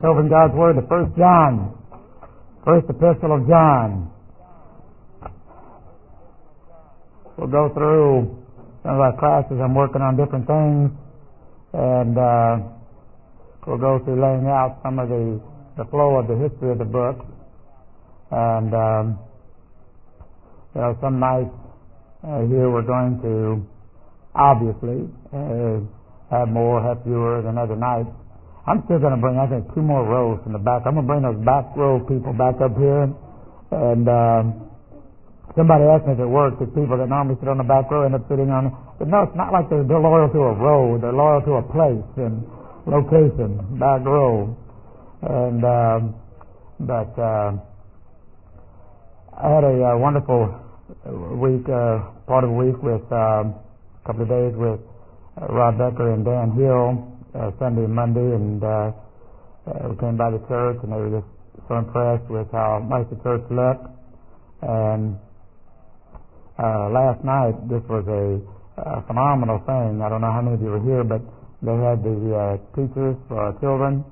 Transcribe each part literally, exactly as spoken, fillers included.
Open God's Word to First John, First Epistle of John. We'll go through some of our classes. I'm working on different things, and uh, we'll go through laying out some of the, the flow of the history of the book. And, um, you know, some nights uh, here we're going to obviously uh, have more, have fewer than other nights. I'm still going to bring, I think, two more rows from the back. I'm going to bring those back row people back up here. And um, somebody asked me if it works, if people that normally sit on the back row end up sitting on, but no, it's not like they're, they're loyal to a row. They're loyal to a place and location, back row. And, um, but uh, I had a uh, wonderful week, uh, part of the week with um, a couple of days with uh, Rod Becker and Dan Hill. Uh, Sunday and Monday, and uh, uh, we came by the church, and they were just so impressed with how nice the church looked. And uh, last night, this was a, a phenomenal thing. I don't know how many of you were here, but they had the uh, teachers for our children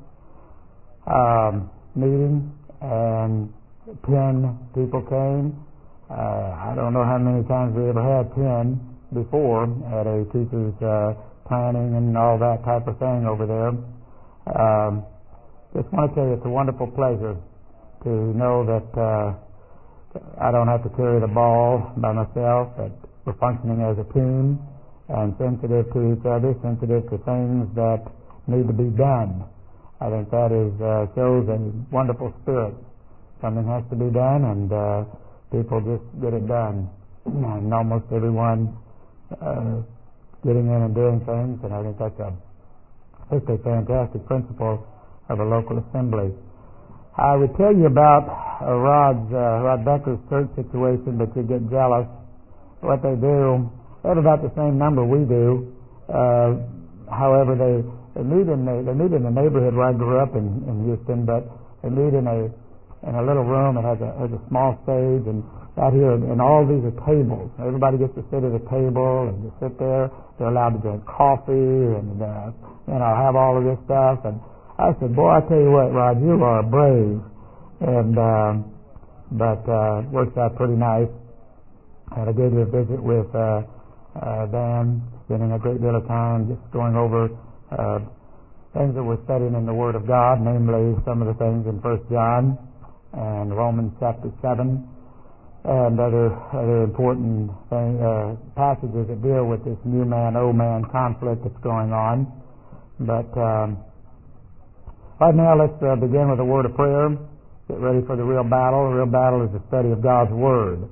um, meeting, and ten people came. Uh, I don't know how many times we ever had ten before at a teacher's uh, planning and all that type of thing over there. Um, just want to tell you, it's a wonderful pleasure to know that uh, I don't have to carry the ball by myself, that we're functioning as a team and sensitive to each other, sensitive to things that need to be done. I think that is uh, shows a wonderful spirit. Something has to be done, and uh, people just get it done. And almost everyone uh, getting in and doing things, and I think that's a, that's a fantastic principle of a local assembly. I would tell you about uh, Rod's, uh, Rod Becker's church situation, but you get jealous. What they do, they have about the same number we do. Uh, however, they, they meet in the they meet in the neighborhood where I grew up in, in Houston, but they meet in a in a little room that has a has a small stage, and out here, and all these are tables. Everybody gets to sit at a table and just sit there. They're allowed to drink coffee and, uh, you know, have all of this stuff. And I said, boy, I tell you what, Rod, you are brave. And, um, but, uh, it works out pretty nice. Had a good visit with, uh, uh, Dan, spending a great deal of time just going over, uh, things that we're studying in the Word of God, namely some of the things in First John and Romans chapter seven. And other other important thing, uh, passages that deal with this new man, old man conflict that's going on. But um, right now, let's uh, begin with a word of prayer. Get ready for the real battle. The real battle is the study of God's Word.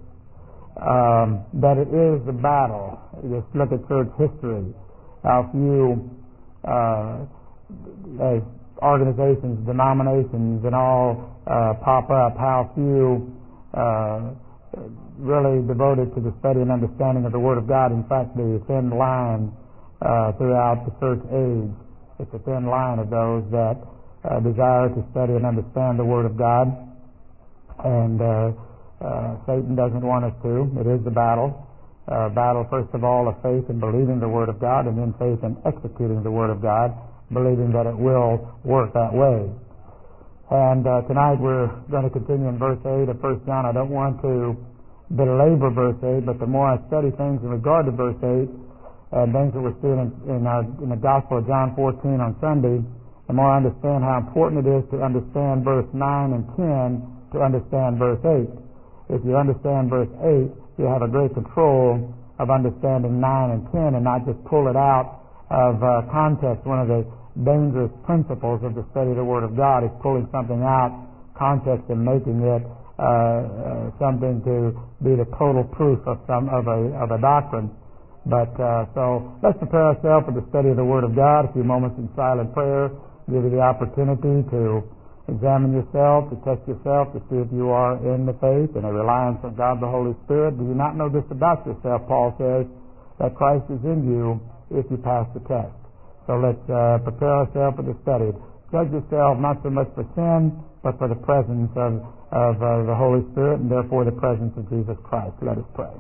Um, that it is the battle. Just look at church history. How few uh, as organizations, denominations, and all uh, pop up. How few Uh, really devoted to the study and understanding of the Word of God. In fact, the thin line uh, throughout the church age, it's a thin line of those that uh, desire to study and understand the Word of God. And uh, uh, Satan doesn't want us to. It is the battle. Uh, battle, first of all, of faith in believing the Word of God, and then faith in executing the Word of God, believing that it will work that way. And uh, tonight we're going to continue in verse eight of First John. I don't want to belabor verse eight, but the more I study things in regard to verse eight and things that we're seeing in, in, our, in the Gospel of John fourteen on Sunday, the more I understand how important it is to understand verse nine and ten to understand verse eight. If you understand verse eight, you have a great control of understanding nine and ten and not just pull it out of uh, context. One of the dangerous principles of the study of the Word of God is pulling something out context and making it uh, uh, something to be the total proof of some of a of a doctrine. But uh, so let's prepare ourselves for the study of the Word of God. A few moments in silent prayer give you the opportunity to examine yourself, to test yourself, to see if you are in the faith and a reliance on God the Holy Spirit. Do you not know this about yourself? Paul says that Christ is in you if you pass the test. So let's uh, prepare ourselves for the study. Judge yourself not so much for sin, but for the presence of, of uh, the Holy Spirit, and therefore the presence of Jesus Christ. Let us pray.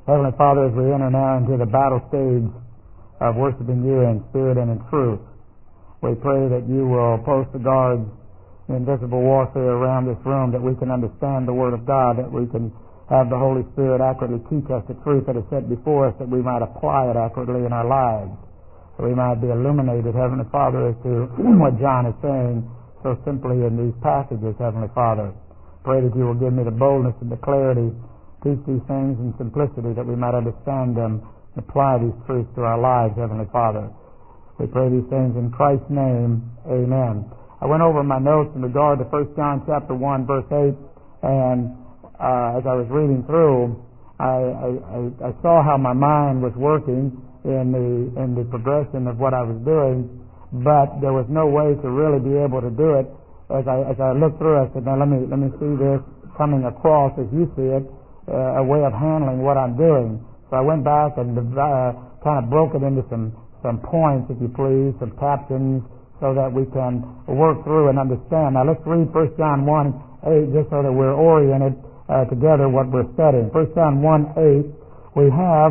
Heavenly Father, as we enter now into the battle stage of worshiping you in spirit and in truth, we pray that you will post the guards in invisible warfare around this room, that we can understand the Word of God, that we can have the Holy Spirit accurately teach us the truth that is set before us, that we might apply it accurately in our lives, that we might be illuminated, Heavenly Father, as to what John is saying so simply in these passages, Heavenly Father. Pray that you will give me the boldness and the clarity, teach these things in simplicity, that we might understand them, apply these truths to our lives, Heavenly Father. We pray these things in Christ's name. Amen. I went over my notes in regard to First John chapter one, verse eight, and uh, as I was reading through, I, I, I saw how my mind was working in the in the progression of what I was doing, but there was no way to really be able to do it. As I as I looked through, I said, "Now let me let me see this coming across as you see it, uh, a way of handling what I'm doing." So I went back and uh, kind of broke it into some some points, if you please, some captions, so that we can work through and understand. Now let's read First John one eight, just so that we're oriented uh, together what we're studying. First John one eight, we have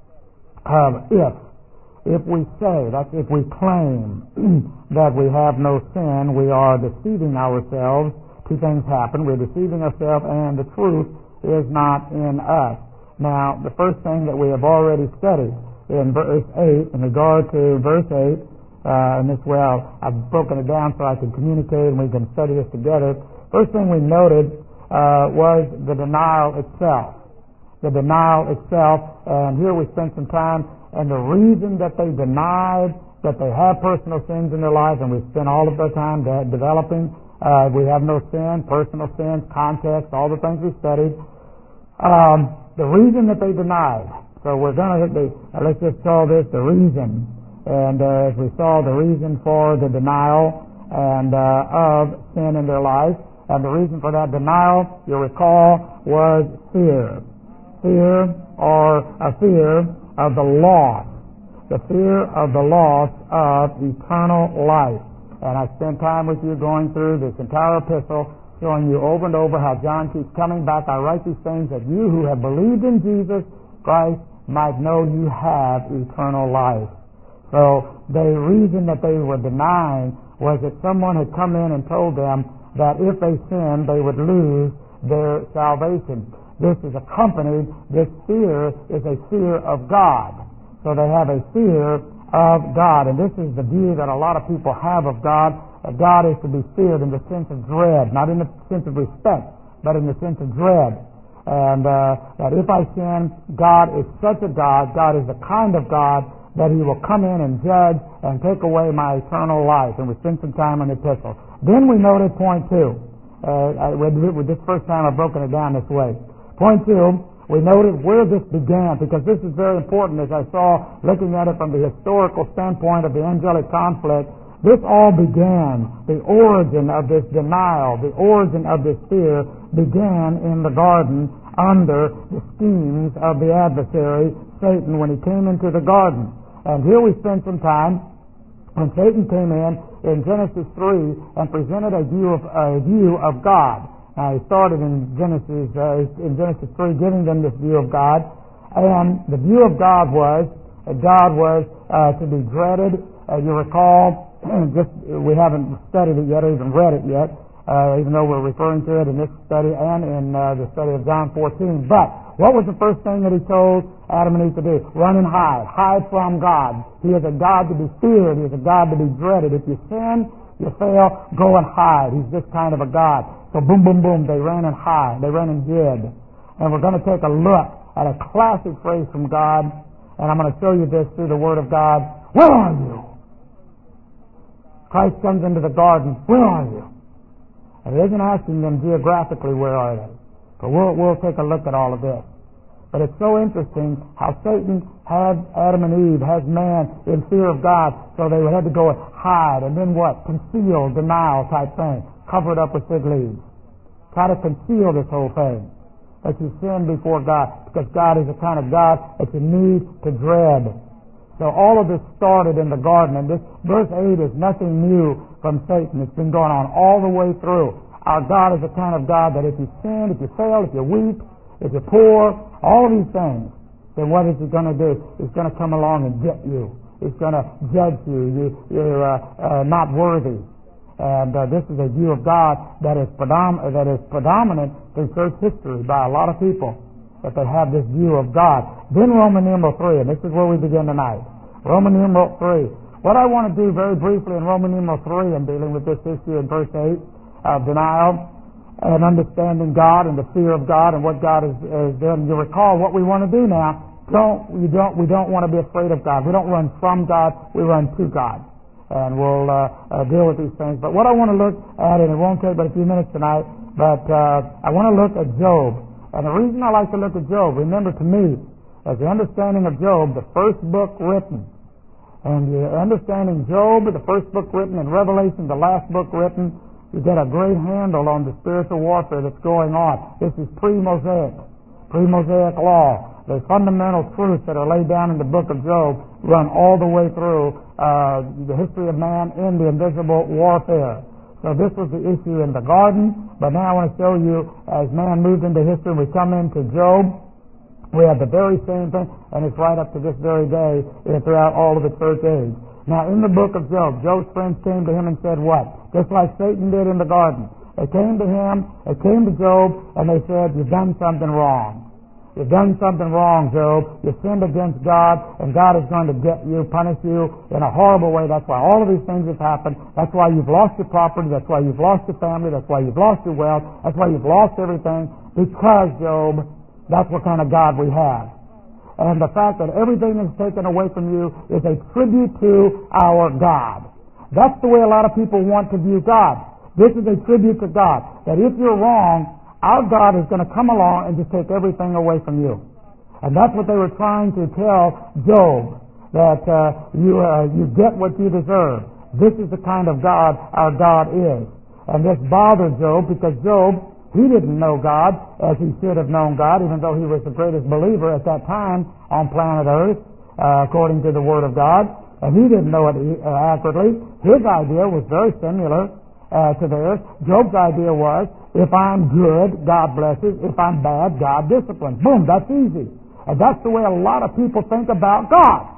um, if. If we say, that's if we claim that we have no sin, we are deceiving ourselves. Two things happen. We're deceiving ourselves, and the truth is not in us. Now, the first thing that we have already studied in verse eight, in regard to verse eight, uh, and this way I'll, I've broken it down so I can communicate and we can study this together. First thing we noted uh, was the denial itself. The denial itself, and here we spent some time, and the reason that they denied that they have personal sins in their lives, and we spent all of our time de- developing, uh, we have no sin, personal sins, context, all the things we studied. Um, the reason that they denied. So we're going to, uh, let's just call this the reason. And uh, as we saw, the reason for the denial and uh, of sin in their life, and the reason for that denial, you'll recall, was fear. Fear, or a fear of the loss. The fear of the loss of eternal life. And I spent time with you going through this entire epistle, showing you over and over how John keeps coming back. I write these things that you who have believed in Jesus Christ might know you have eternal life. So the reason that they were denying was that someone had come in and told them that if they sinned, they would lose their salvation. This is accompanied, this fear is a fear of God. So they have a fear of God. And this is the view that a lot of people have of God, that God is to be feared in the sense of dread, not in the sense of respect, but in the sense of dread. And uh, that if I sin, God is such a God, God is the kind of God that He will come in and judge and take away my eternal life. And we spent some time on the epistle. Then we noted point two. Uh, I, with, with this first time I've broken it down this way. Point two, we noted where this began, because this is very important. As I saw, looking at it from the historical standpoint of the angelic conflict, this all began, the origin of this denial, the origin of this fear began in the garden under the schemes of the adversary, Satan, when he came into the garden. And here we spent some time when Satan came in in Genesis three and presented a view of, a view of God. Now, he started in Genesis uh, in Genesis three, giving them this view of God, and the view of God was that God was uh, to be dreaded. Uh, you recall, just we haven't studied it yet or even read it yet, uh, even though we're referring to it in this study and in uh, the study of John fourteen. But what was the first thing that He told Adam and Eve to do? Run and hide. Hide from God. He is a God to be feared. He is a God to be dreaded. If you sin, you fail, go and hide. He's this kind of a God. So boom, boom, boom, they ran and hide. They ran and hid. And we're going to take a look at a classic phrase from God, and I'm going to show you this through the Word of God. Where are you? Christ comes into the garden. Where are you? And He isn't asking them geographically where are they. But we'll, we'll take a look at all of this. But it's so interesting how Satan had Adam and Eve, has man in fear of God, so they had to go and hide. And then what? Conceal, denial type thing. Cover it up with fig leaves. Try to conceal this whole thing. That you sin before God, because God is the kind of God that you need to dread. So all of this started in the garden, and this verse eight is nothing new from Satan. It's been going on all the way through. Our God is the kind of God that if you sin, if you fail, if you weep, if you're poor, all of these things, then what is he going to do? He's going to come along and get you. He's going to judge you. you you're uh, uh, not worthy. And uh, this is a view of God that is, predom- that is predominant in church history by a lot of people, that they have this view of God. Then Roman numeral three, and this is where we begin tonight. Roman numeral three. What I want to do very briefly in Roman numeral three, in dealing with this issue in verse eight of denial and understanding God and the fear of God and what God is, is doing. You recall what we want to do now. Don't you don't we don't want to be afraid of God. We don't run from God. We run to God. And we'll uh, uh, deal with these things. But what I want to look at, and it won't take but a few minutes tonight, but uh, I want to look at Job. And the reason I like to look at Job, remember, to me, as the understanding of Job, the first book written, and the understanding Job, the first book written, and Revelation, the last book written, you get a great handle on the spiritual warfare that's going on. This is pre-Mosaic, pre-Mosaic law. The fundamental truths that are laid down in the book of Job run all the way through uh, the history of man in the invisible warfare. So this was the issue in the garden, but now I want to show you, as man moves into history, we come into Job, we have the very same thing, and it's right up to this very day uh, throughout all of the church age. Now, in the book of Job, Job's friends came to him and said what? Just like Satan did in the garden. They came to him, they came to Job, and they said, you've done something wrong. You've done something wrong, Job. You sinned against God, and God is going to get you, punish you in a horrible way. That's why all of these things have happened. That's why you've lost your property. That's why you've lost your family. That's why you've lost your wealth. That's why you've lost everything. Because, Job, that's what kind of God we have. And the fact that everything is taken away from you is a tribute to our God. That's the way a lot of people want to view God. This is a tribute to God. That if you're wrong, our God is going to come along and just take everything away from you. And that's what they were trying to tell Job, that uh, you uh, you get what you deserve. This is the kind of God our God is. And this bothered Job because Job, he didn't know God as he should have known God, even though he was the greatest believer at that time on planet Earth, uh, according to the Word of God. And he didn't know it uh, accurately. His idea was very similar uh, to theirs. Job's idea was, if I'm good, God blesses. If I'm bad, God disciplines. Boom, that's easy. And that's the way a lot of people think about God.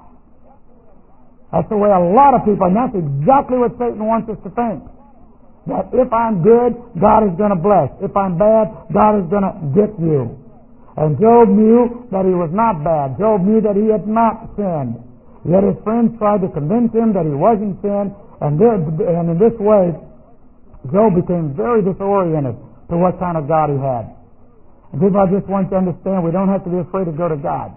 That's the way a lot of people, and that's exactly what Satan wants us to think. That if I'm good, God is going to bless. If I'm bad, God is going to get you. And Job knew that he was not bad. Job knew that he had not sinned. Yet his friends tried to convince him that he wasn't sin, and, and in this way, Job became very disoriented to what kind of God he had. And people, I just want you to understand, we don't have to be afraid to go to God.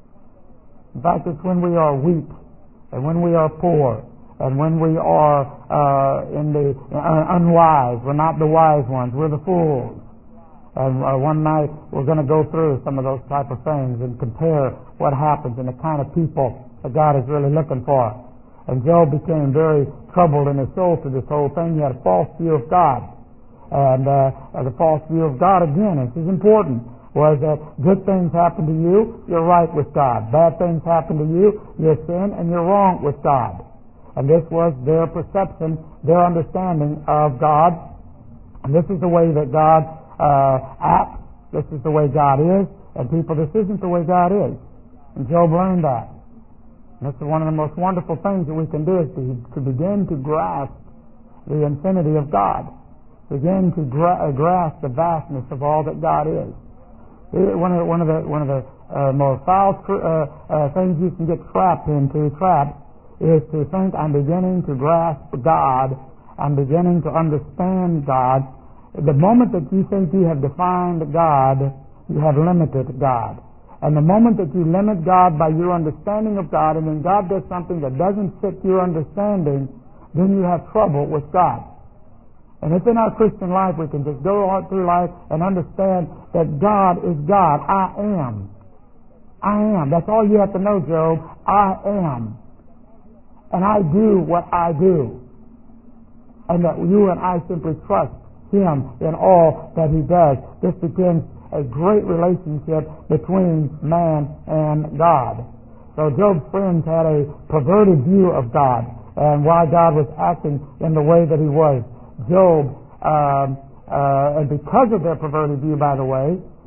In fact, it's when we are weak, and when we are poor, and when we are uh, in the uh, unwise. We're not the wise ones, we're the fools. And uh, one night we're going to go through some of those type of things and compare what happens and the kind of people that God is really looking for. And Job became very troubled in his soul to this whole thing. He had a false view of God. And uh, the false view of God, again, this is important, was that good things happen to you, you're right with God. Bad things happen to you, you're sin, and you're wrong with God. And this was their perception, their understanding of God. And this is the way that God uh, acts. This is the way God is. And people, this isn't the way God is. And Job learned that. And this is one of the most wonderful things that we can do, is to, to begin to grasp the infinity of God. Begin to gra- grasp the vastness of all that God is. It, one of the, one of the, one of the uh, more foul uh, uh, things you can get trapped into, trapped, is to think, I'm beginning to grasp God, I'm beginning to understand God. The moment that you think you have defined God, you have limited God. And the moment that you limit God by your understanding of God, and then God does something that doesn't fit your understanding, then you have trouble with God. And if in our Christian life we can just go on through life and understand that God is God. I am. I am. That's all you have to know, Job. I am. And I do what I do. And that you and I simply trust Him in all that He does. This begins a great relationship between man and God. So Job's friends had a perverted view of God and why God was acting in the way that He was. Job, uh, uh, and because of their perverted view, by the way,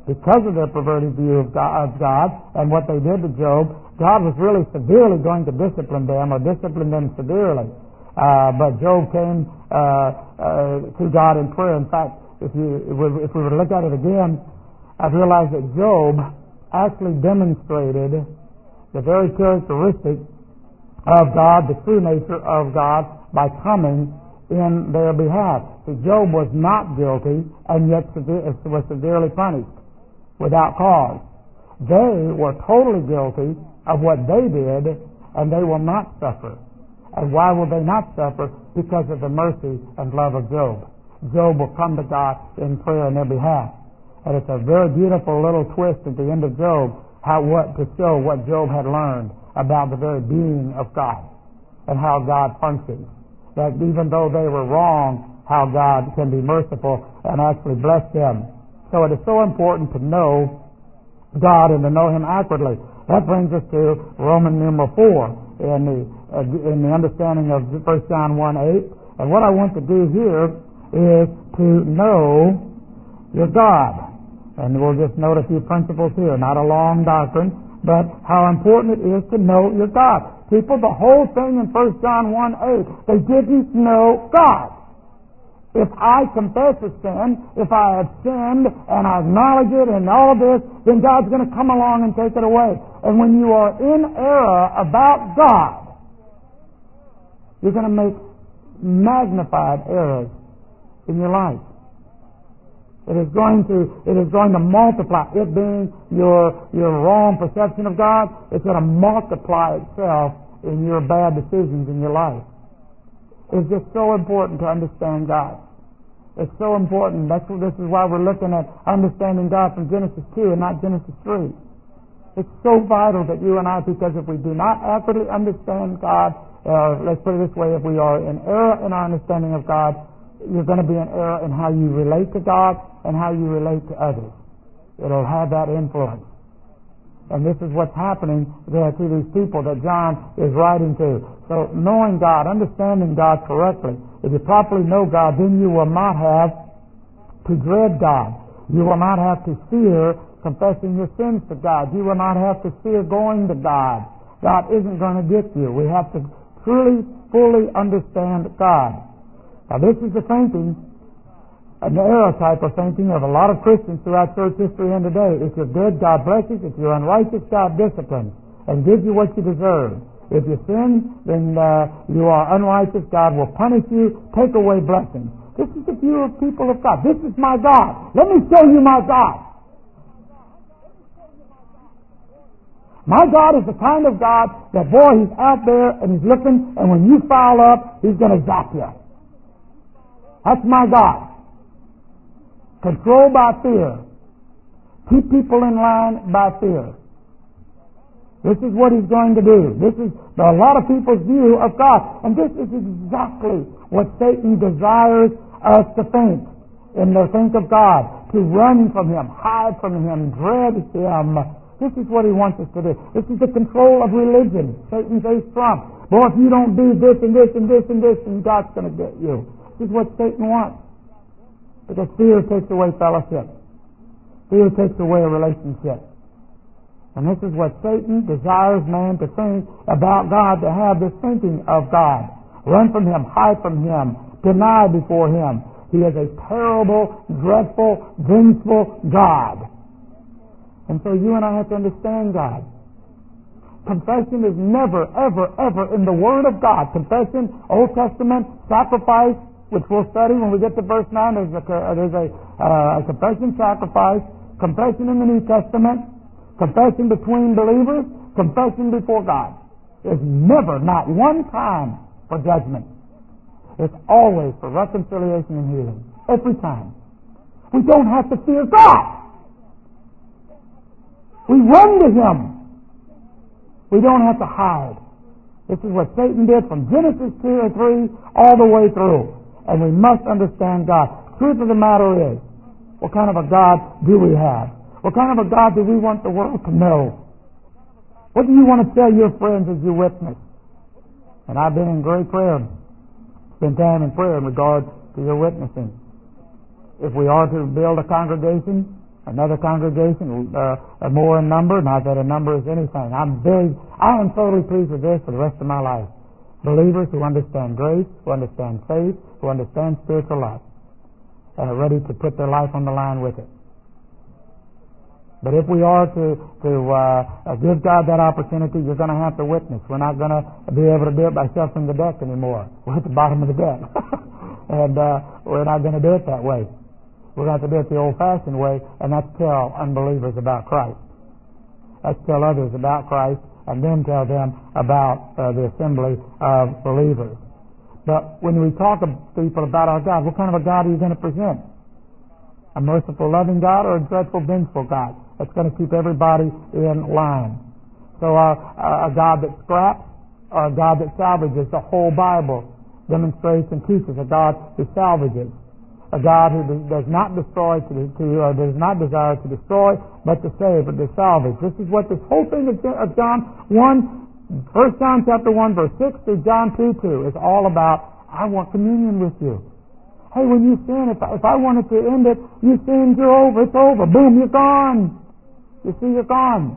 because of their perverted view of God, of God and what they did to Job, God was really severely going to discipline them, or discipline them severely. Uh, but Job came uh, uh, to God in prayer. In fact, if you if we were to look at it again, I've realized that Job actually demonstrated the very characteristic of God, the true nature of God, by coming in their behalf. See, Job was not guilty, and yet severe, was severely punished without cause. They were totally guilty of what they did, and they will not suffer. And why will they not suffer? Because of the mercy and love of Job. Job will come to God in prayer on their behalf. And it's a very beautiful little twist at the end of Job, how what to show what Job had learned about the very being of God and how God functions. That even though they were wrong, how God can be merciful and actually bless them. So it is so important to know God and to know Him accurately. That brings us to Roman numeral four in the uh, in the understanding of First John one eight. And what I want to do here is to know your God. And we'll just note a few principles here, not a long doctrine, but how important it is to know your God. People, the whole thing in First John one eight, they didn't know God. If I confess a sin, if I have sinned and I acknowledge it and all of this, then God's going to come along and take it away. And when you are in error about God, you're going to make magnified errors in your life. It is going to it is going to multiply. It being your your wrong perception of God, it's going to multiply itself in your bad decisions in your life. It's just so important to understand God. It's so important. That's what, this is why we're looking at understanding God from Genesis two and not Genesis three. It's so vital that you and I, because if we do not accurately understand God, uh, let's put it this way, if we are in error in our understanding of God, you're going to be in error in how you relate to God and how you relate to others. It'll have that influence. And this is what's happening there to these people that John is writing to. So knowing God, understanding God correctly, if you properly know God, then you will not have to dread God. You will not have to fear confessing your sins to God. You will not have to fear going to God. God isn't going to get you. We have to truly, fully understand God. Now this is the thinking, an error type of thinking of a lot of Christians throughout church history and today. If you're good, God blesses. If you're unrighteous, God disciplines and gives you what you deserve. If you sin, then uh, you are unrighteous. God will punish you, take away blessings. This is the view of people of God. This is my God. Let me show you my God. My God is the kind of God that, boy, He's out there and He's looking, and when you foul up, He's going to zap you. That's my God. Control by fear. Keep people in line by fear. This is what He's going to do. This is a lot of people's view of God. And this is exactly what Satan desires us to think. In their think of God. To run from Him, hide from Him, dread Him. This is what he wants us to do. This is the control of religion. Satan's ace trump. Boy, if you don't do this and this and this and this, then God's going to get you. This is what Satan wants. Because fear takes away fellowship. Fear takes away a relationship. And this is what Satan desires man to think about God, to have this thinking of God. Run from Him, hide from Him, deny before Him. He is a terrible, dreadful, vengeful God. And so you and I have to understand God. Confession is never, ever, ever in the Word of God. Confession, Old Testament, sacrifice, which we'll study when we get to verse nine. There's a, there's a, uh, a confession sacrifice, confession in the New Testament, confession between believers, confession before God. There's never, not one time for judgment. It's always for reconciliation and healing. Every time. We don't have to fear God. We run to Him. We don't have to hide. This is what Satan did from Genesis two or three all the way through. And we must understand God. Truth of the matter is, what kind of a God do we have? What kind of a God do we want the world to know? What do you want to tell your friends as you witness? And I've been in great prayer, spend time in prayer in regard to your witnessing. If we are to build a congregation, Another congregation, uh, more in number, not that a number is anything. I'm very, I am totally pleased with this for the rest of my life. Believers who understand grace, who understand faith, who understand spiritual life, and are ready to put their life on the line with it. But if we are to, to uh, give God that opportunity, you're going to have to witness. We're not going to be able to do it by shuffling the deck anymore. We're at the bottom of the deck. and uh, we're not going to do it that way. We're going to have to do it the old-fashioned way, and that's tell unbelievers about Christ. That's tell others about Christ, and then tell them about uh, the assembly of believers. But when we talk to people about our God, what kind of a God are you going to present? A merciful, loving God, or a dreadful, vengeful God that's going to keep everybody in line? So uh, a God that scraps, or a God that salvages? The whole Bible demonstrates and teaches a God who salvages. A God who does not destroy, to, to uh, does not desire to destroy, but to save, but to salvage. This is what this whole thing of John one, First John chapter one, verse six through John two two is all about. I want communion with you. Hey, when you sin, if I, if I wanted to end it, you sinned, you're over, it's over. Boom, you're gone. You see, you're gone.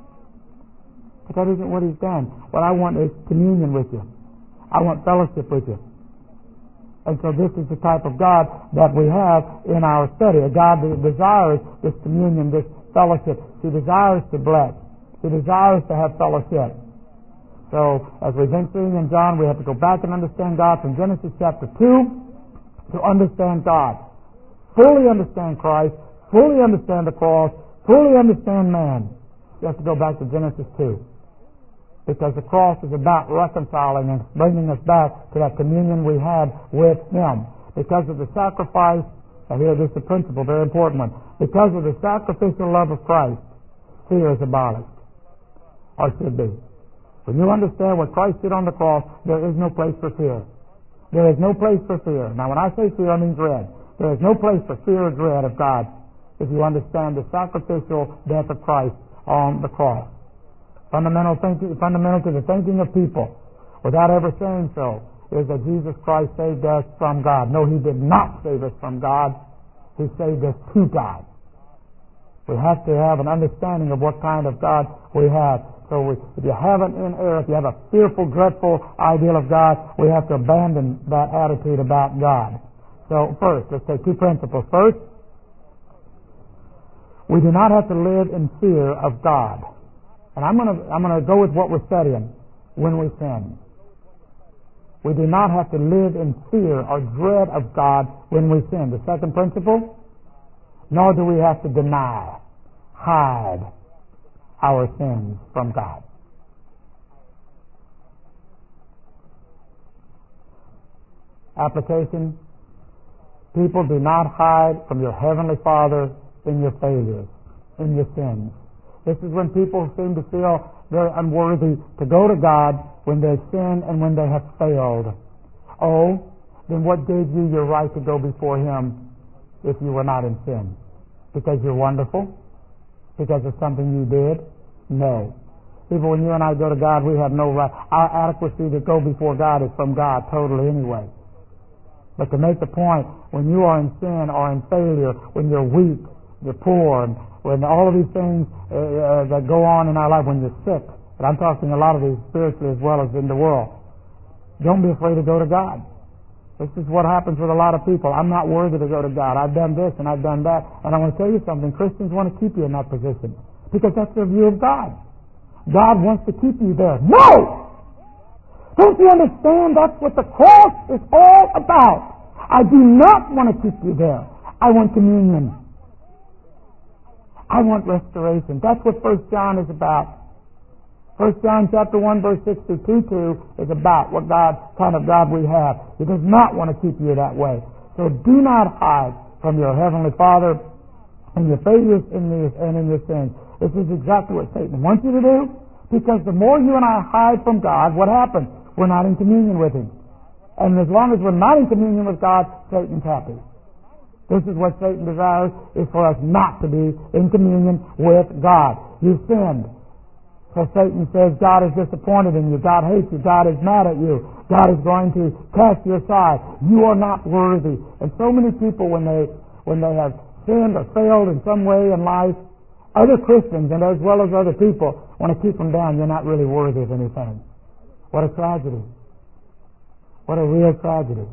But that isn't what He's done. What I want is communion with you. I want fellowship with you. And so this is the type of God that we have in our study, a God that desires this communion, this fellowship. He desires to bless. He desires to have fellowship. So as we've been seeing in John, we have to go back and understand God from Genesis chapter two to understand God. Fully understand Christ, fully understand the cross, fully understand man. You have to go back to Genesis two. Because the cross is about reconciling and bringing us back to that communion we had with Him. Because of the sacrifice, and here this is the principle, very important one. Because of the sacrificial love of Christ, fear is abolished. Or should be. When you understand what Christ did on the cross, there is no place for fear. There is no place for fear. Now when I say fear, I mean dread. There is no place for fear or dread of God if you understand the sacrificial death of Christ on the cross. Fundamental, thinking, fundamental to the thinking of people, without ever saying so, is that Jesus Christ saved us from God. No, He did not save us from God. He saved us to God. We have to have an understanding of what kind of God we have. So we, if you have an in error, if you have a fearful, dreadful ideal of God, we have to abandon that attitude about God. So first, let's take two principles. First, we do not have to live in fear of God. And I'm going to I'm going to go with what we're studying when we sin. We do not have to live in fear or dread of God when we sin. The second principle, nor do we have to deny, hide our sins from God. Application, people, do not hide from your Heavenly Father in your failures, in your sins. This is when people seem to feel very unworthy to go to God when they sin and when they have failed. Oh, then what gave you your right to go before Him if you were not in sin? Because you're wonderful? Because of something you did? No. People, when you and I go to God, we have no right. Our adequacy to go before God is from God totally anyway. But to make the point, when you are in sin or in failure, when you're weak, you're poor, and when all of these things uh, uh, that go on in our life, when you're sick, and I'm talking a lot of these spiritually as well as in the world, don't be afraid to go to God. This is what happens with a lot of people. I'm not worthy to go to God. I've done this and I've done that. And I want to tell you something. Christians want to keep you in that position because that's their view of God. God wants to keep you there. No! Don't you understand? That's what the cross is all about. I do not want to keep you there. I want communion. I want restoration. That's what First John is about. First John chapter one, verse six through two two is about what God, kind of God we have. He does not want to keep you that way. So do not hide from your Heavenly Father in your failures and in your sins. This is exactly what Satan wants you to do, because the more you and I hide from God, what happens? We're not in communion with Him. And as long as we're not in communion with God, Satan's happy. This is what Satan desires, is for us not to be in communion with God. You sinned. So Satan says God is disappointed in you. God hates you. God is mad at you. God is going to cast you aside. You are not worthy. And so many people, when they when they have sinned or failed in some way in life, other Christians and as well as other people want to keep them down. You're not really worthy of anything. What a tragedy. What a real tragedy.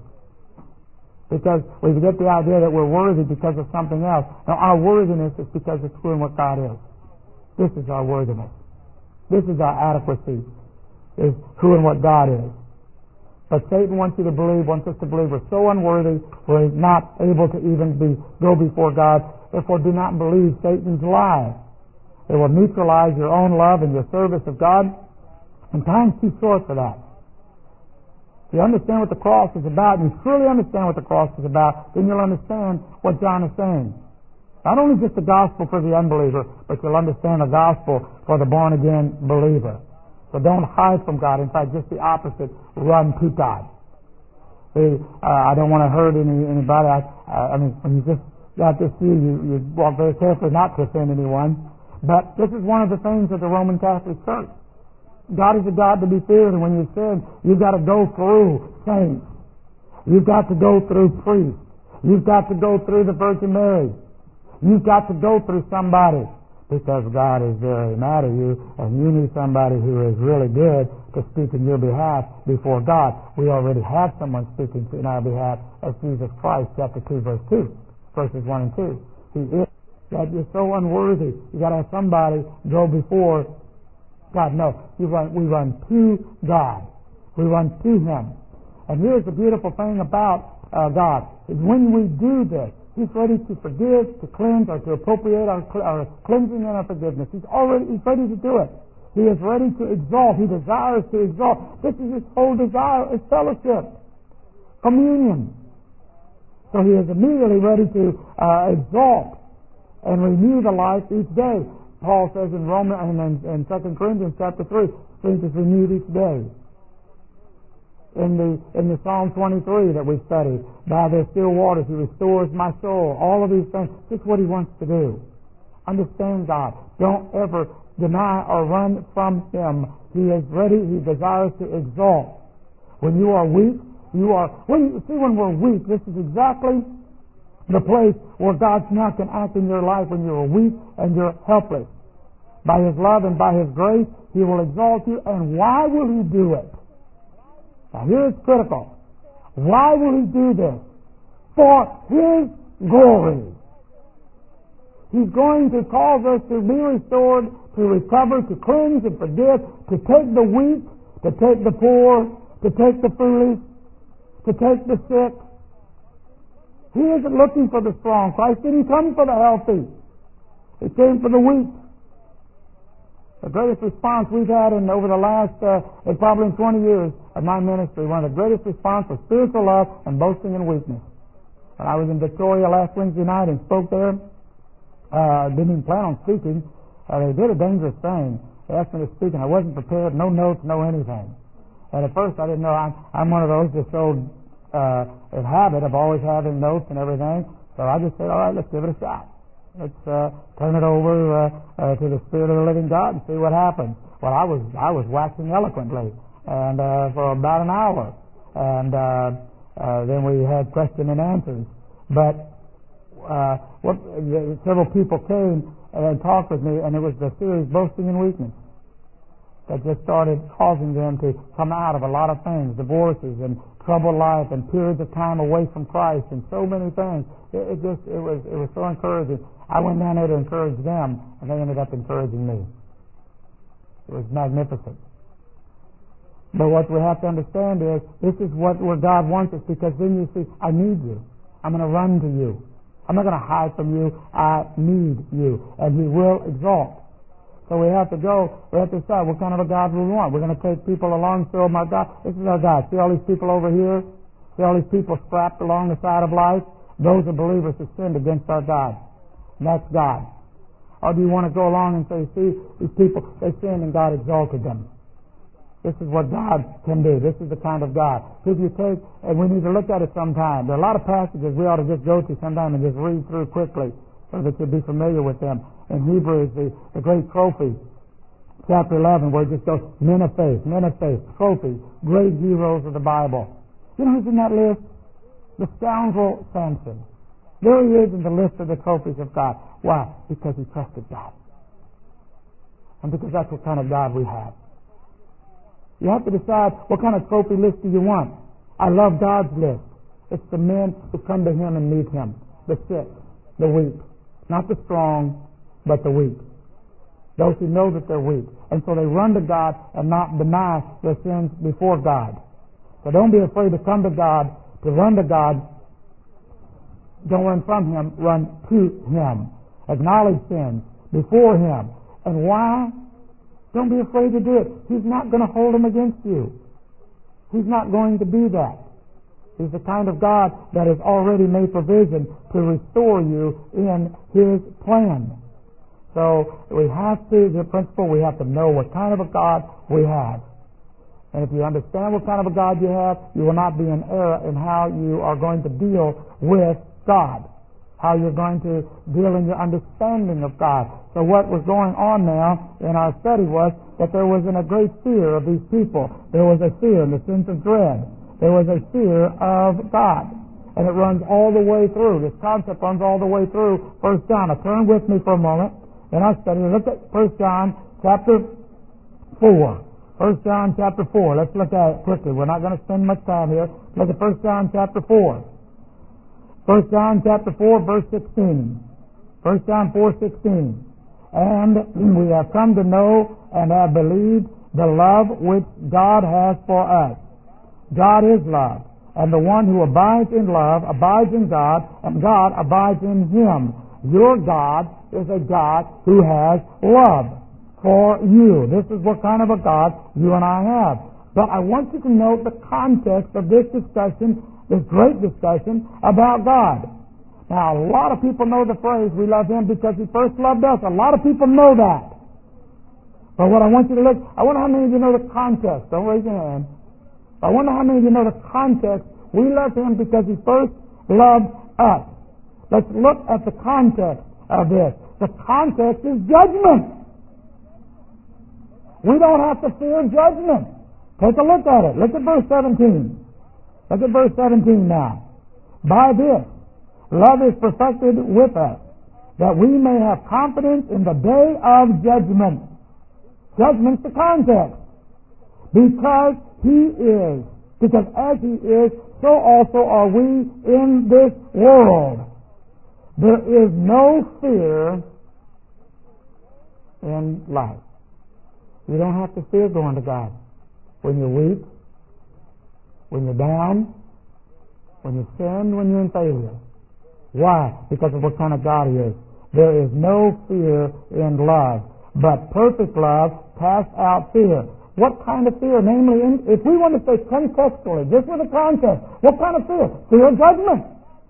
Because we get the idea that we're worthy because of something else. Now, our worthiness is because it's true in what God is. This is our worthiness. This is our adequacy. Is true in what God is. But Satan wants you to believe, wants us to believe we're so unworthy, we're not able to even be go before God. Therefore, do not believe Satan's lie. It will neutralize your own love and your service of God. And time's too short for that. If you understand what the cross is about, and you truly understand what the cross is about, then you'll understand what John is saying. Not only just the gospel for the unbeliever, but you'll understand the gospel for the born-again believer. So don't hide from God. In fact, just the opposite. Run to God. See, uh, I don't want to hurt any, anybody. I, I mean, when you just got this view, you, you walk very carefully not to offend anyone. But this is one of the things of the Roman Catholic Church. God is a God to be feared, and when you sin, you've got to go through saints. You've got to go through priests. You've got to go through the Virgin Mary. You've got to go through somebody, because God is very mad at you, and you need somebody who is really good to speak in your behalf before God. We already have someone speaking in our behalf, as Jesus Christ, chapter two, verse two, verses one and two. He is that you're so unworthy. You got to have somebody go before God. No, you run, we run to God. We run to Him. And here's the beautiful thing about uh, God, is when we do this, He's ready to forgive, to cleanse, or to appropriate our, our cleansing and our forgiveness. He's already He's ready to do it. He is ready to exalt. He desires to exalt. This is His whole desire, is fellowship, communion. So He is immediately ready to uh, exalt and renew the life each day. Paul says in Romans and in, in Second Corinthians chapter three, strength is renewed each day. In the in the Psalm twenty-three that we studied, by the still waters He restores my soul. All of these things. This is what He wants to do. Understand God. Don't ever deny or run from Him. He is ready. He desires to exalt. When you are weak, you are. When see when we're weak, this is exactly the place where God now can act in your life when you're weak and you're helpless. By His love and by His grace, He will exalt you. And why will He do it? Now here it's critical. Why will He do this? For His glory. He's going to cause us to be restored, to recover, to cleanse and forgive, to take the weak, to take the poor, to take the foolish, to take the sick. He isn't looking for the strong. Christ didn't come for the healthy. He came for the weak. The greatest response we've had in over the last, uh, probably in twenty years of my ministry, one of the greatest response was spiritual love and boasting in weakness. When I was in Victoria last Wednesday night and spoke there, uh, didn't even plan on speaking. Uh, they did a dangerous thing. They asked me to speak, and I wasn't prepared, no notes, no anything. And at first I didn't know. I'm, I'm one of those just so uh, in habit of always having notes and everything. So I just said, all right, let's give it a shot. Let's uh, turn it over uh, uh, to the Spirit of the living God and see what happens. Well, I was I was waxing eloquently, and uh, for about an hour, and uh, uh, then we had question and answers. But uh, what, uh, several people came and talked with me, and it was the series Boasting in Weakness that just started causing them to come out of a lot of things, divorces and troubled life and periods of time away from Christ and so many things. It, it just it was it was so encouraging. I went down there to encourage them, and they ended up encouraging me. It was magnificent. But what we have to understand is this is what where God wants us, because then you see, I need you. I'm going to run to you. I'm not going to hide from you. I need you, and He will exalt. So we have to go, we have to decide what kind of a God we want. We're going to take people along, so my God, this is our God. See all these people over here? See all these people strapped along the side of life? Those are believers who sinned against our God. And that's God. Or do you want to go along and say, see, these people, they sinned and God exalted them? This is what God can do. This is the kind of God. So if you take, and we need to look at it sometime. There are a lot of passages we ought to just go to sometime and just read through quickly so that you'll be familiar with them. In Hebrews, the, the great trophy, chapter eleven, where it just goes, men of faith, men of faith, trophy, great heroes of the Bible. You know who's in that list? The scoundrel Samson. There he is in the list of the trophies of God. Why? Because he trusted God. And because that's what kind of God we have. You have to decide what kind of trophy list do you want. I love God's list. It's the men who come to him and need him. The sick, the weak. Not the strong, but the weak. Those who know that they're weak. And so they run to God and not deny their sins before God. So don't be afraid to come to God, to run to God. Don't run from him, run to him. Acknowledge sins before him. And why? Don't be afraid to do it. He's not going to hold them against you. He's not going to do that. He's the kind of God that has already made provision to restore you in his plan. So we have to, the principle, we have to know what kind of a God we have. And if you understand what kind of a God you have, you will not be in error in how you are going to deal with God, how you're going to deal in your understanding of God. So what was going on now in our study was that there was in a great fear of these people. There was a fear in the sense of dread. There was a fear of God. And it runs all the way through. This concept runs all the way through First John. Now turn with me for a moment in our study. Look at First John chapter four. First John chapter four. Let's look at it quickly. We're not going to spend much time here. Look at First John chapter four. First John chapter four, verse sixteen. First John four sixteen. And we have come to know and have believed the love which God has for us. God is love. And the one who abides in love abides in God, and God abides in him. Your God is a God who has love for you. This is what kind of a God you and I have. But I want you to note the context of this discussion, this great discussion about God. Now, a lot of people know the phrase, we love him because he first loved us. A lot of people know that. But what I want you to look, I wonder how many of you know the context. Don't raise your hand. I wonder how many of you know the context. We love him because he first loved us. Let's look at the context of this. The context is judgment. We don't have to fear judgment. Take a look at it. Look at verse seventeen. Look at verse seventeen now. By this, love is perfected with us, that we may have confidence in the day of judgment. Judgment's the context. Because he is. Because as he is, so also are we in this world. There is no fear in life. You don't have to fear going to God. When you're weak, when you're down, when you sin, when you're in failure. Why? Because of what kind of God he is. There is no fear in love, but perfect love casts out fear. What kind of fear? Namely, if we want to say contextually, this was a context. What kind of fear? Fear of judgment.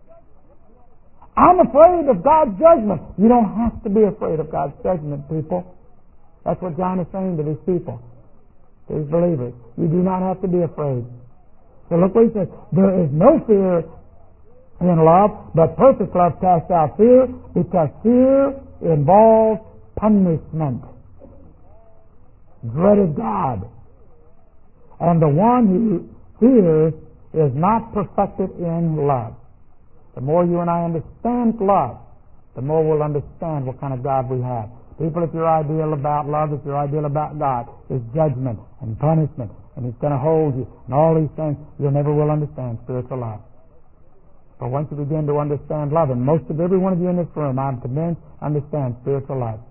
I'm afraid of God's judgment. You don't have to be afraid of God's judgment, people. That's what John is saying to these people, to these believers. You do not have to be afraid. So look what he says. There is no fear in love, but perfect love casts out fear, because fear involves punishment. Dreaded God. And the one who fears is not perfected in love. The more you and I understand love, the more we'll understand what kind of God we have. People, if your ideal about love, if your ideal about God is judgment and punishment, and he's going to hold you, and all these things, you never will understand spiritual love. But once you begin to understand love, and most of every one of you in this room, I'm convinced, understand spiritual love.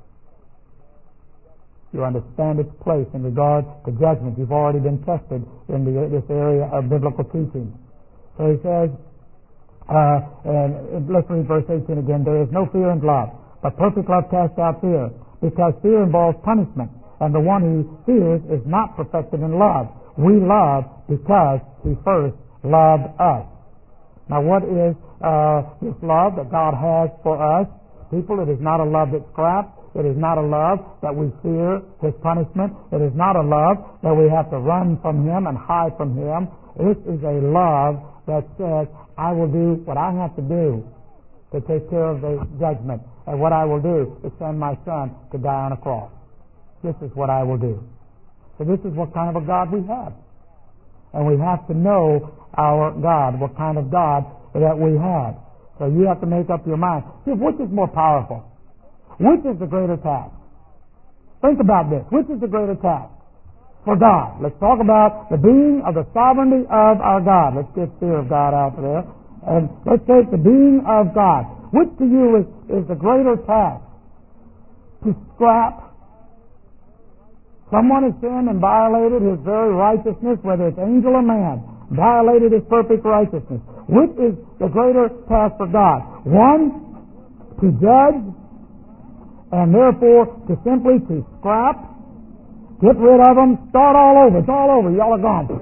You understand its place in regard to judgment. You've already been tested in the, this area of biblical teaching. So he says, uh, and let's read verse eighteen again. There is no fear in love, but perfect love casts out fear, because fear involves punishment, and the one who fears is not perfected in love. We love because he first loved us. Now, what is uh, this love that God has for us? People, it is not a love that's scrapped. It is not a love that we fear his punishment. It is not a love that we have to run from him and hide from him. This is a love that says, I will do what I have to do to take care of the judgment. And what I will do is send my son to die on a cross. This is what I will do. So this is what kind of a God we have. And we have to know our God, what kind of God that we have. So you have to make up your mind. See, which is more powerful? Which is the greater task? Think about this. Which is the greater task? For God. Let's talk about the being of the sovereignty of our God. Let's get fear of God out there. And let's take the being of God. Which to you is, is the greater task? To scrap someone has sinned and violated his very righteousness, whether it's angel or man, violated his perfect righteousness. Which is the greater task for God? One, to judge, and therefore to simply to scrap, get rid of them, start all over. It's all over. Y'all are gone.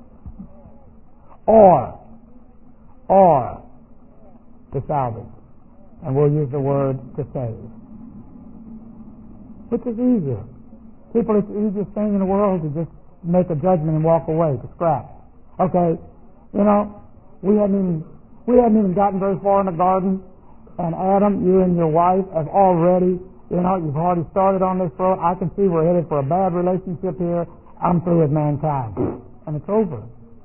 Or, or to salvage. And we'll use the word to save. Which is easier? People, it's the easiest thing in the world to just make a judgment and walk away, to scrap. Okay, you know, we hadn't even we hadn't even gotten very far in the garden, and Adam, you and your wife have already, you know, you've already started on this road. I can see we're headed for a bad relationship here. I'm through with mankind, and it's over.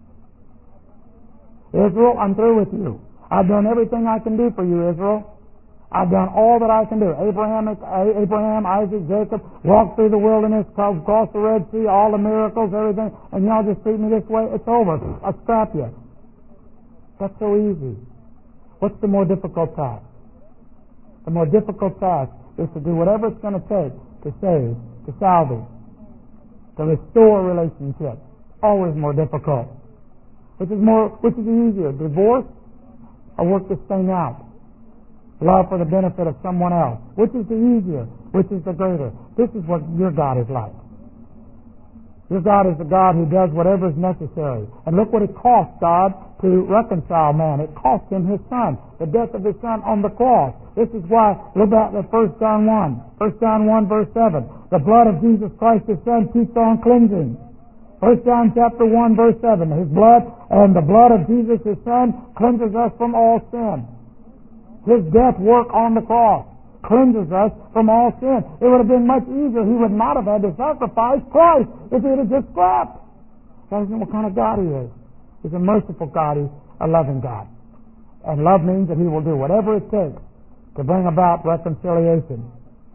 Israel, I'm through with you. I've done everything I can do for you, Israel. I've done all that I can do. Abraham, Abraham, Isaac, Jacob, walked through the wilderness, crossed the Red Sea, all the miracles, everything, and y'all just treat me this way. It's over. I'll scrap you. That's so easy. What's the more difficult task? The more difficult task is to do whatever it's going to take to save, to salvage, to restore a relationship. Always more difficult. Which is more? Which is easier? Divorce or work this thing out? Love for the benefit of someone else. Which is the easier? Which is the greater? This is what your God is like. Your God is the God who does whatever is necessary. And look what it cost God to reconcile man. It cost him his son, the death of his son on the cross. This is why, look at First John one. First John one verse seven. The blood of Jesus Christ his son keeps on cleansing. First John chapter one verse seven. His blood and the blood of Jesus his son cleanses us from all sin. His death work on the cross cleanses us from all sin. It would have been much easier. He would not have had to sacrifice Christ if he had just scrapped. That isn't what kind of God he is. He's a merciful God. He's a loving God. And love means that he will do whatever it takes to bring about reconciliation.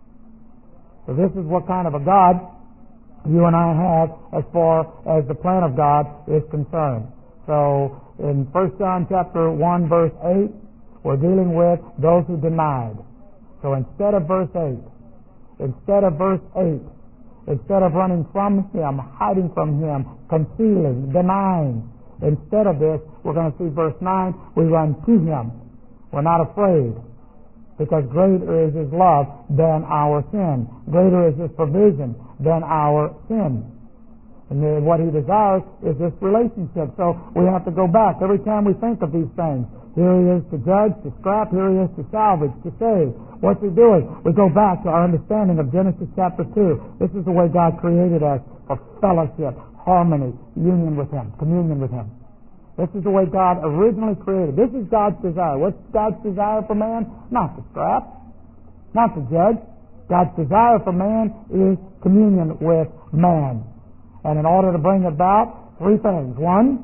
So this is what kind of a God you and I have as far as the plan of God is concerned. So in First John chapter one verse eight, we're dealing with those who denied. So instead of verse eight, instead of verse eight, instead of running from him, hiding from him, concealing, denying, instead of this, we're going to see verse nine, we run to him. We're not afraid, because greater is his love than our sin. Greater is his provision than our sin. And then what he desires is this relationship. So we have to go back every time we think of these things. Here he is to judge, to scrap. Here he is to salvage, to save. What's he doing? We go back to our understanding of Genesis chapter two. This is the way God created us for fellowship, harmony, union with him, communion with him. This is the way God originally created. This is God's desire. What's God's desire for man? Not to scrap, not to judge. God's desire for man is communion with man. And in order to bring about, three things. One,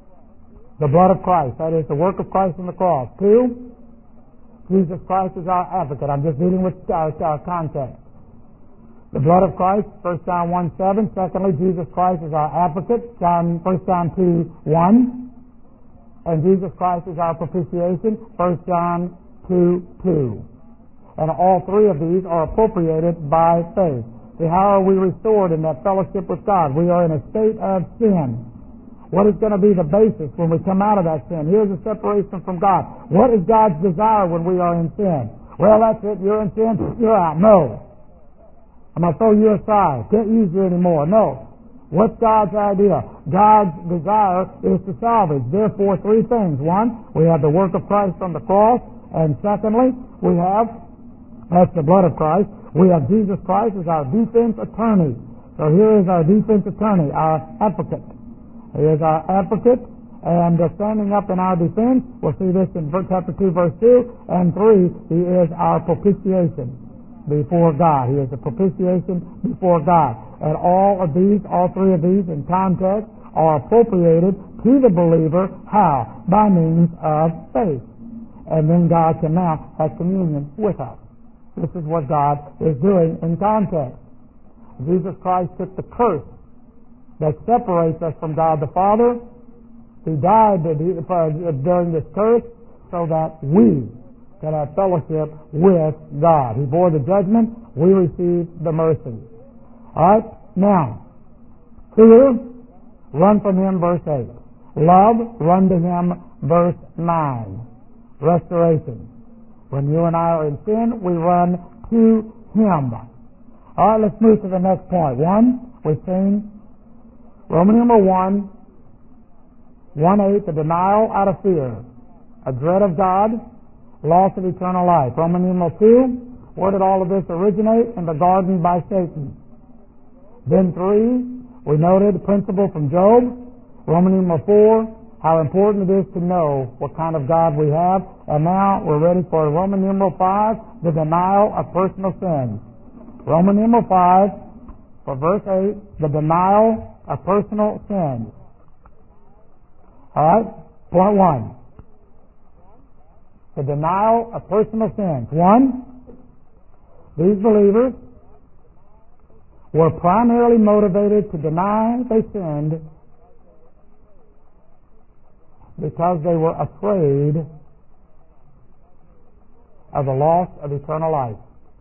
the blood of Christ. That is the work of Christ on the cross. Two, Jesus Christ is our advocate. I'm just dealing with our, our context. The blood of Christ, First John one seven. Secondly, Jesus Christ is our advocate, John, First John two one. And Jesus Christ is our propitiation, First John two two. And all three of these are appropriated by faith. See, how are we restored in that fellowship with God? We are in a state of sin. What is going to be the basis when we come out of that sin? Here's a separation from God. What is God's desire when we are in sin? Well, that's it. You're in sin. You're out. No. I'm going to throw you aside. Can't use you anymore. No. What's God's idea? God's desire is to salvage. Therefore, three things. One, we have the work of Christ on the cross. And secondly, we have, that's the blood of Christ, we have Jesus Christ as our defense attorney. So here is our defense attorney, our advocate. He is our advocate, and uh, standing up in our defense. We'll see this in chapter two, verse two. And three, he is our propitiation before God. He is the propitiation before God. And all of these, all three of these in context, are appropriated to the believer. How? By means of faith. and then God can now have communion with us. This is what God is doing in context. Jesus Christ took the curse that separates us from God the Father. He died during this curse so that we can have fellowship with God. He bore the judgment, we received the mercy. Alright, now, fear, run from Him, verse eight. Love, run to Him, verse nine. Restoration. When you and I are in sin, we run to Him. Alright, let's move to the next point. One, we've seen Roman numeral one, one eight, the denial out of fear, a dread of God, loss of eternal life. Roman numeral two, where did all of this originate? In the garden by Satan. Then three, we noted the principle from Job. Roman numeral four, how important it is to know what kind of God we have. And now we're ready for Roman numeral five, the denial of personal sin. Roman numeral five, for verse eight, the denial of personal sin. Alright, point one. The denial of personal sins. One, these believers were primarily motivated to deny they sinned because they were afraid of the loss of eternal life.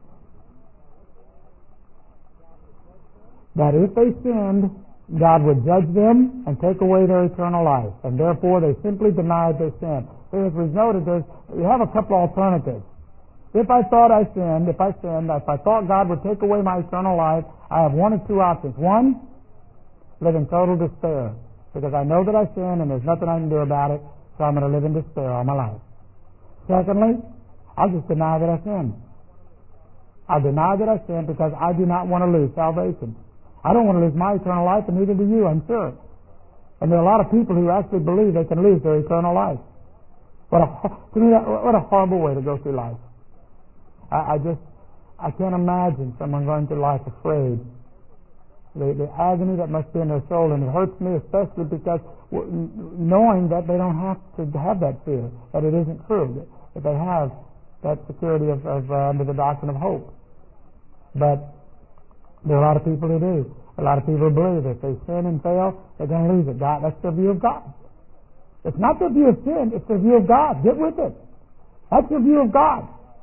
That if they sinned, God would judge them and take away their eternal life, and therefore they simply denied their sin. So as we've noted, there's, you have a couple alternatives. If I thought I sinned, if I sinned, if I thought God would take away my eternal life, I have one of two options. One, live in total despair, because I know that I sinned and there's nothing I can do about it, so I'm going to live in despair all my life. Secondly, I'll just deny that I sinned. I'll deny that I sinned because I do not want to lose salvation. I don't want to lose my eternal life, and neither do you, I'm sure. And there are a lot of people who actually believe they can lose their eternal life. What a, to me, what a horrible way to go through life. I, I just, I can't imagine someone going through life afraid. The, the agony that must be in their soul, and it hurts me especially because knowing that they don't have to have that fear, that it isn't true, that, that they have that security of, of uh, under the doctrine of hope. But there are a lot of people who do. A lot of people believe if they sin and fail, they're going to lose it. God, that's their view of God. It's not their view of sin, it's their view of God. Get with it. That's your view of God.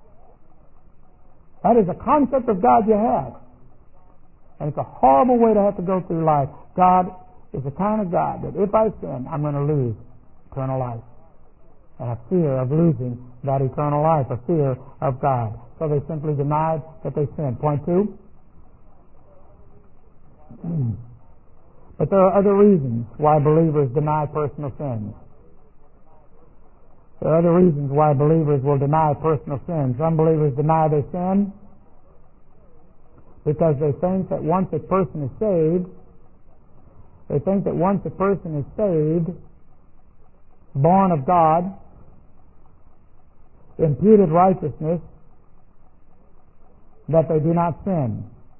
That is a concept of God you have. And it's a horrible way to have to go through life. God is the kind of God that if I sin, I'm going to lose eternal life. And a fear of losing that eternal life, a fear of God. So they simply denied that they sinned. Point two. But there are other reasons why believers deny personal sins. There are other reasons why believers will deny personal sins. Some believers deny their sin because they think that once a person is saved, they think that once a person is saved, born of God, imputed righteousness, that they do not sin.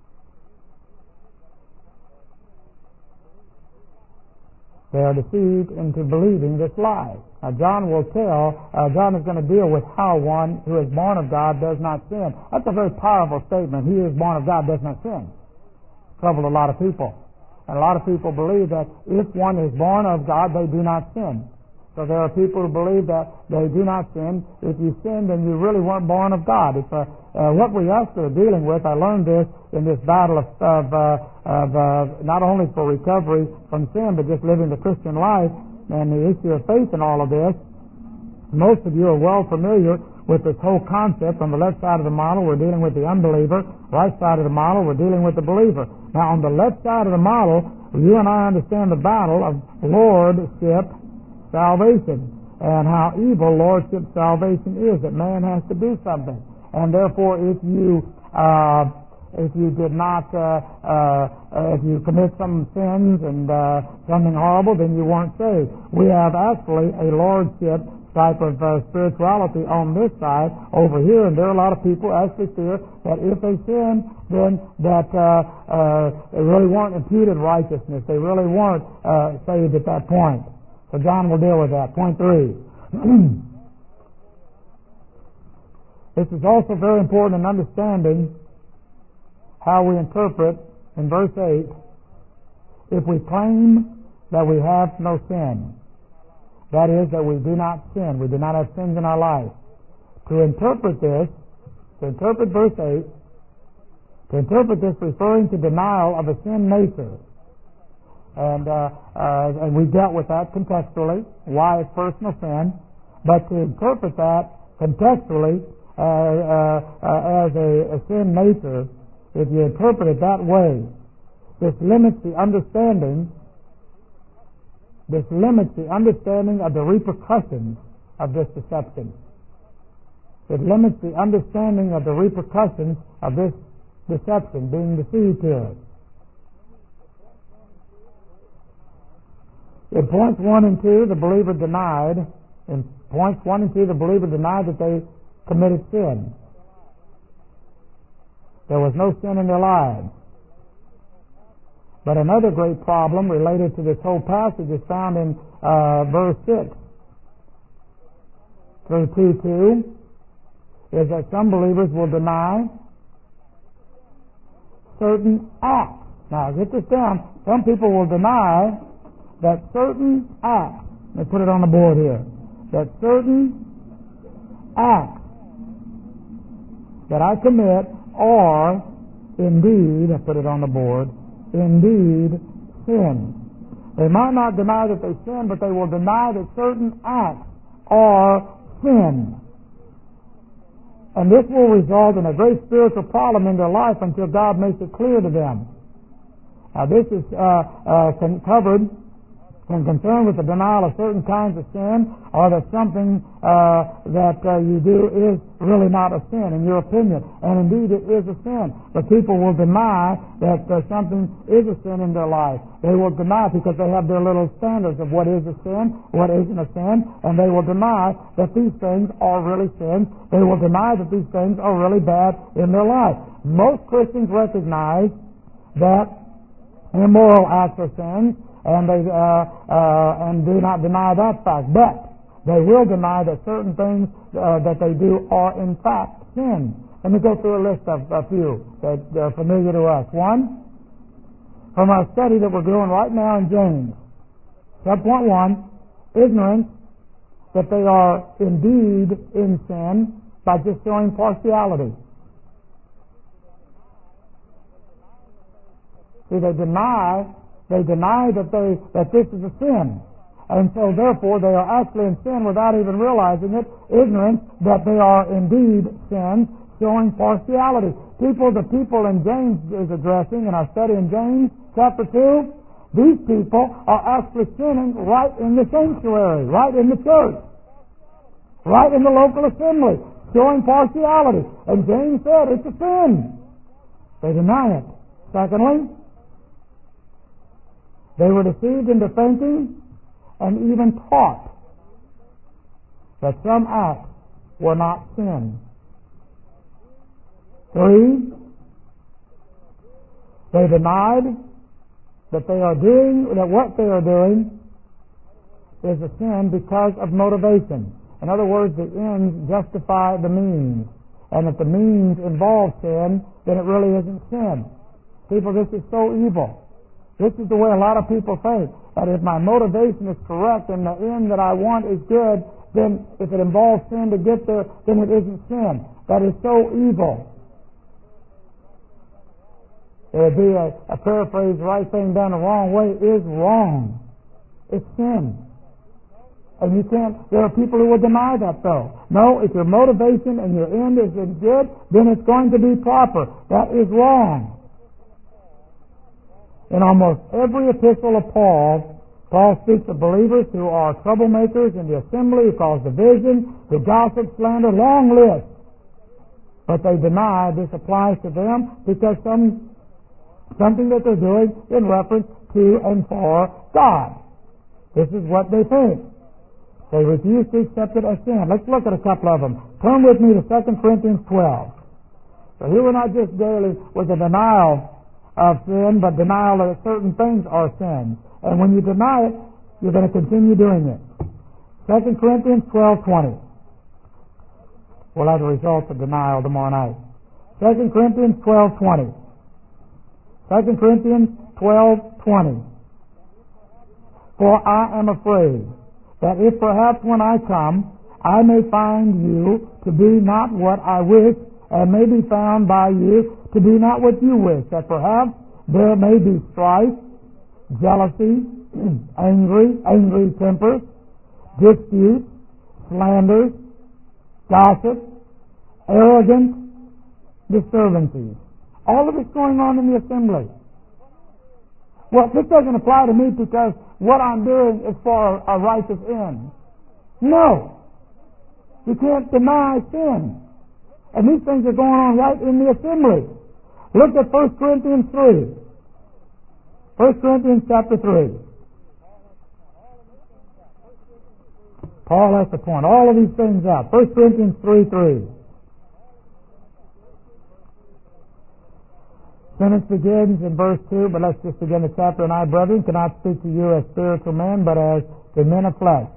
They are deceived into believing this lie. Now John will tell, uh, John is going to deal with how one who is born of God does not sin. That's a very powerful statement. He who is born of God does not sin. Troubled a lot of people. And a lot of people believe that if one is born of God, they do not sin. So there are people who believe that they do not sin. If you sin, then you really weren't born of God. It's uh, uh, what we actually are dealing with. I learned this in this battle of, of, uh, of uh, not only for recovery from sin, but just living the Christian life and the issue of faith in all of this. Most of you are well familiar with this whole concept. On the left side of the model, we're dealing with the unbeliever. Right side of the model, we're dealing with the believer. Now, on the left side of the model, you and I understand the battle of lordship salvation, and how evil lordship salvation is, that man has to do something. And therefore, if you uh, if you did not, uh, uh, if you commit some sins and uh, something horrible, then you weren't saved. We have actually a lordship type of uh, spirituality on this side over here, and there are a lot of people actually fear that if they sin, then that uh, uh, they really weren't imputed righteousness. They really weren't uh, saved at that point. So John will deal with that. Point three. This is also very important in understanding how we interpret in verse eight, if we claim that we have no sin. That is, that we do not sin. We do not have sins in our life. To interpret this, to interpret verse eight, to interpret this referring to denial of a sin nature. And, uh, uh, and we dealt with that contextually, why it's personal sin. But to interpret that contextually uh, uh, uh, as a, a sin nature, if you interpret it that way, this limits the understanding This limits the understanding of the repercussions of this deception. It limits the understanding of the repercussions of this deception, being deceived here. In points one and two, the believer denied, in points one and two, the believer denied that they committed sin. There was no sin in their lives. But another great problem related to this whole passage is found in uh, verse six through two two, is that some believers will deny certain acts. Now, get this down. Some people will deny that certain acts, let me put it on the board here, that certain acts that I commit are indeed, I put it on the board, indeed sin. They might not deny that they sin, but they will deny that certain acts are sin. And this will result in a great spiritual problem in their life until God makes it clear to them. Now this is uh, uh, covered in concern with the denial of certain kinds of sin, or that something uh, that uh, you do is really not a sin in your opinion. And indeed it is a sin. But people will deny that uh, something is a sin in their life. They will deny because they have their little standards of what is a sin, what isn't a sin, and they will deny that these things are really sins. They will deny that these things are really bad in their life. Most Christians recognize that immoral acts are sins, and they uh, uh, and do not deny that fact. But they will deny that certain things uh, that they do are in fact sin. Let me go through a list of a few that are familiar to us. One, from our study that we're doing right now in James, subpoint one, ignorance that they are indeed in sin by just showing partiality. See, they deny They deny that they that this is a sin. And so therefore they are actually in sin without even realizing it, ignorant that they are indeed sin, showing partiality. People, the people in James is addressing in our study in James chapter two, these people are actually sinning right in the sanctuary, right in the church, right in the local assembly, showing partiality. And James said it's a sin. They deny it. Secondly, they were deceived into thinking and even taught that some acts were not sin. Three, they denied that they are doing, that what they are doing is a sin because of motivation. In other words, the ends justify the means. And if the means involve sin, then it really isn't sin. People, this is so evil. This is the way a lot of people think, that if my motivation is correct and the end that I want is good, then if it involves sin to get there, then it isn't sin. That is so evil. There would be a, a paraphrase, right thing done the wrong way is wrong. It's sin. And you can't, there are people who will deny that though. No, if your motivation and your end is good, then it's going to be proper. That is wrong. In almost every epistle of Paul, Paul speaks of believers who are troublemakers in the assembly, who cause division, who gossip, slander, long list. But they deny this applies to them because some something that they're doing in reference to and for God. This is what they think. They refuse to accept it as sin. Let's look at a couple of them. Turn with me to Second Corinthians twelve. So here we're not just dealing with a denial of sin, but denial that certain things are sin. And when you deny it, you're going to continue doing it. Second Corinthians twelve twenty. we'll have the results of denial tomorrow night. Second Corinthians twelve twenty. Second Corinthians twelve twenty. For I am afraid that if perhaps when I come I may find you to be not what I wish, and may be found by you to be not what you wish, that perhaps there may be strife, jealousy, angry, angry tempers, disputes, slanders, gossip, arrogant disturbances. All of it's going on in the assembly. Well, this doesn't apply to me because what I'm doing is for a righteous end. No. You can't deny sin. And these things are going on right in the assembly. Look at First Corinthians three. First Corinthians chapter three. Paul has to point all of these things out. First Corinthians three three. Sentence begins in verse two, but let's just begin the chapter. And I, brethren, cannot speak to you as spiritual men, but as the men of flesh.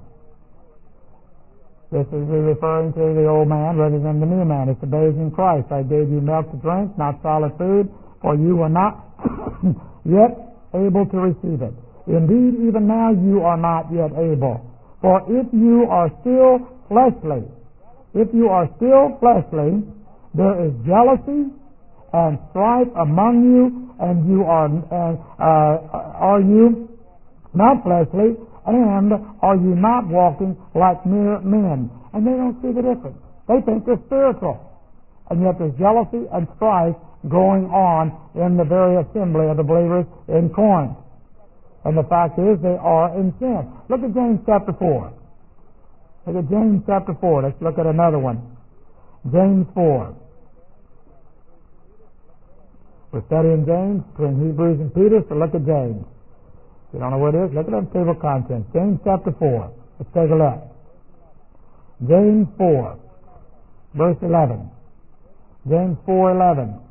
This is referring to the old man rather than the new man. It's the babes in Christ. I gave you milk to drink, not solid food, for you were not yet able to receive it. Indeed, even now you are not yet able. For if you are still fleshly, if you are still fleshly, there is jealousy and strife among you, and you are, and, uh, are you not fleshly, and are you not walking like mere men? And they don't see the difference. They think they're spiritual. And yet there's jealousy and strife going on in the very assembly of the believers in Corinth. And the fact is they are in sin. Look at James chapter four. Look at James chapter four. Let's look at another one. James four. We're studying James between Hebrews and Peter, so look at James. If you don't know what it is, look at the table of contents. James chapter four. Let's take a look. James four, verse eleven. James four eleven.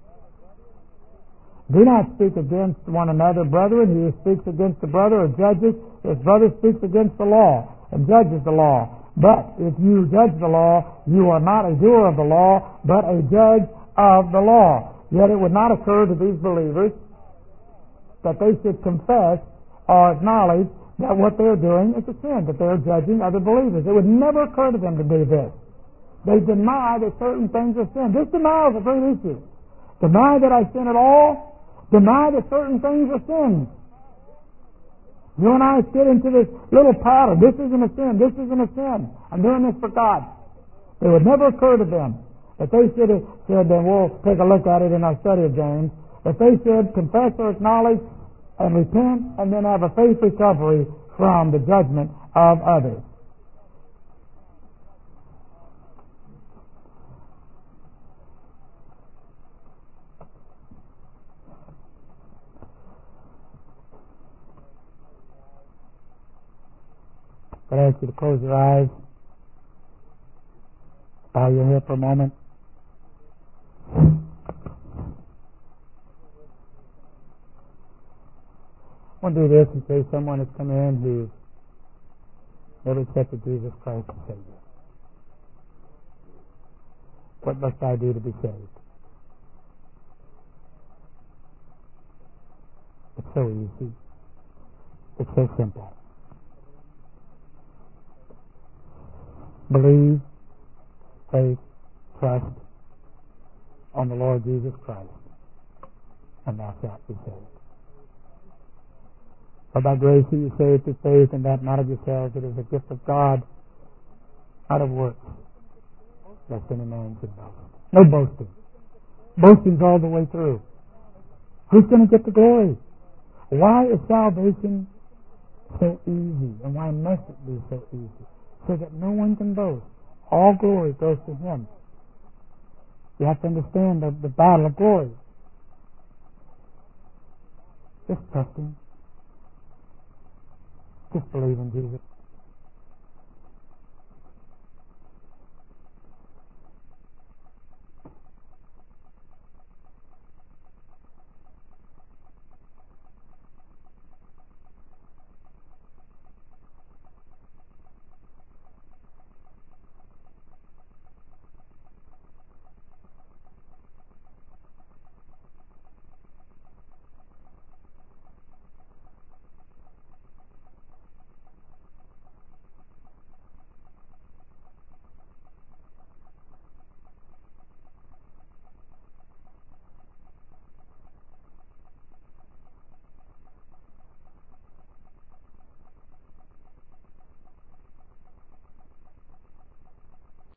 Do not speak against one another, brethren. He who speaks against the brother or judges, his brother speaks against the law and judges the law. But if you judge the law, you are not a doer of the law, but a judge of the law. Yet it would not occur to these believers that they should confess or acknowledge that what they're doing is a sin, that they're judging other believers. It would never occur to them to do this. They deny that certain things are sin. This denial is a great issue. Deny that I sin at all, deny that certain things are sins. You and I get into this little pattern. This isn't a sin, this isn't a sin. I'm doing this for God. It would never occur to them that they should have said, then we'll take a look at it in our study of James, that they should confess or acknowledge and repent, and then have a faith recovery from the judgment of others. But I ask you to close your eyes, bow your head for a moment. I want to do this and say someone has come in who never accepted Jesus Christ as Savior. What must I do to be saved? It's so easy. It's so simple. Believe, faith, trust on the Lord Jesus Christ, and thou shalt be saved. For by grace are you saved through faith, and that not of yourselves, it is a gift of God, not of works, lest any man should boast. No boasting. Boasting's all the way through. Who's going to get the glory? Why is salvation so easy, and why must it be so easy? So that no one can boast. All glory goes to Him. You have to understand the, the battle of glory. Just trust Him. Just believe in Jesus.